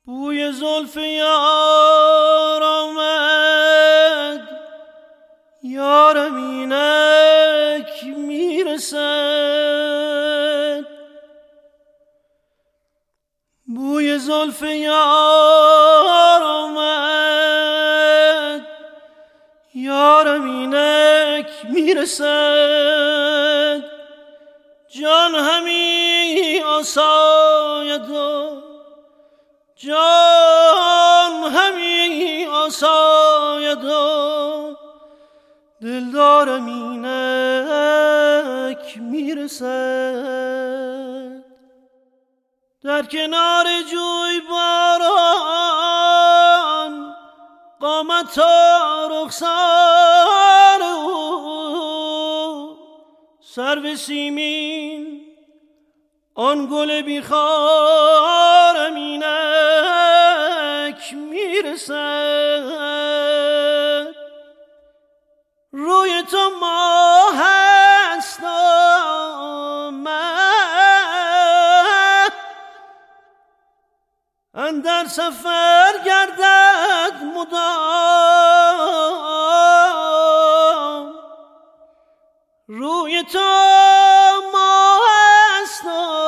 بوی زلف یار آمد، یارم اینک میرسد. بوی زلف یار آمد، یارم اینک میرسد. جان همی آساید و جان همی آساید و دلدارم اینک میرسد. در کنار جوی باران قامت و رخسار او، سرو سیمین آن گل بیخارم اینک میرسد. روی تو ماه است آمد، اندر سفر گردد مدام. روی تو ماه است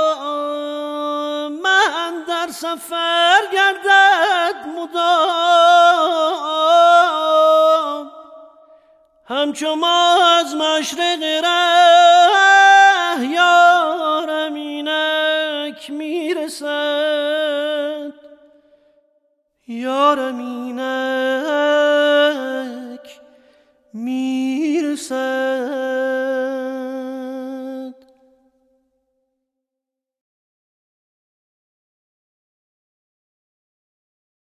آمد، در سفر گردد مدام. همچو ماه از مشرق ره یارم اینک میرسد، یارم اینک میرسد.